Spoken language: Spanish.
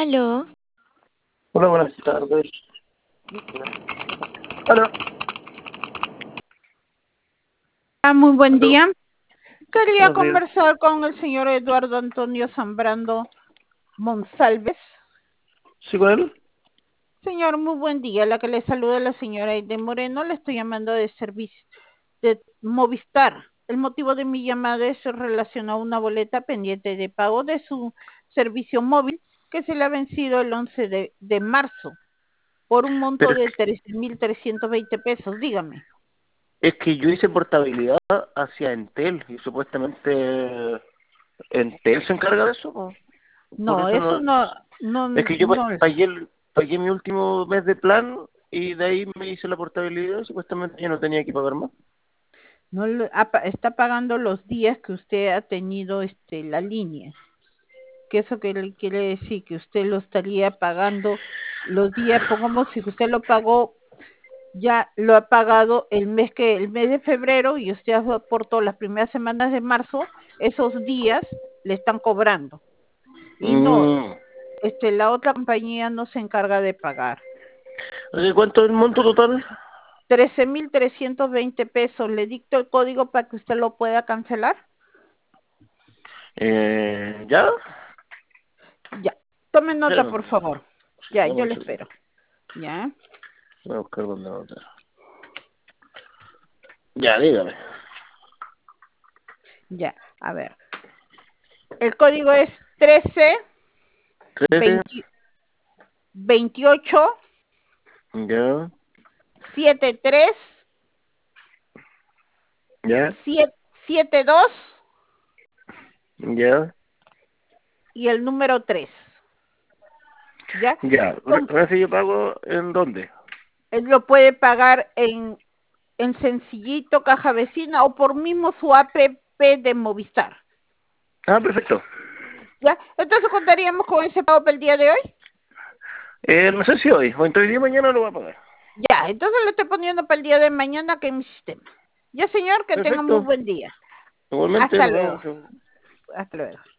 Aló, Hola, buenas tardes. Hola, Muy buen aló, día. Quería buenos días. conversar con el señor Eduardo Antonio Zambrando Monsalves. ¿Sí con él? Señor, muy buen día. La que le saluda es la señora Aide Moreno. Le estoy llamando de servicio de Movistar. El motivo de mi llamada es relacionado a una boleta pendiente de pago de su servicio móvil que se le ha vencido el 11 de marzo por un monto Pero de 13.320 pesos. Dígame. es que yo hice portabilidad hacia Entel y supuestamente Entel se encarga de eso, po. Por No, eso eso no. no, no, Es que yo no es. pagué mi último mes de plan y de ahí me hice la portabilidad y supuestamente yo no tenía que pagar más. No está pagando los días que usted ha tenido la línea. Que eso que le quiere decir que usted lo estaría pagando los días, pongamos si usted lo pagó, ya lo ha pagado el mes de febrero y usted aportó las primeras semanas de marzo, esos días le están cobrando. Y no, Mm. la otra compañía no se encarga de pagar. Oye, ¿cuánto es el monto total? 13.320 pesos. ¿Le dicto el código para que usted lo pueda cancelar? ¿Ya? Ya. Tome nota, Espérame. por favor. Sí, Ya, dame yo un le segundo. espero. Ya, Voy a buscar dónde anotar. Ya, dígame. ya. A ver. El código es 13 13, 20 28 ya, 73 ya, 72 ya. y el número 3. ¿Ya? Ya, Con- ¿ese yo pago en dónde? Él lo puede pagar en Sencillito, Caja Vecina o por mismo su app de Movistar. Ah, perfecto. ¿Ya? Entonces contaríamos con ese pago para el día de hoy. No sé si hoy, o entre hoy día y mañana lo voy a pagar. Ya, entonces lo estoy poniendo para el día de mañana que en mi sistema. Ya, señor, que tenga muy Perfecto. buen día. Igualmente, Hasta nos vemos. luego. Hasta luego.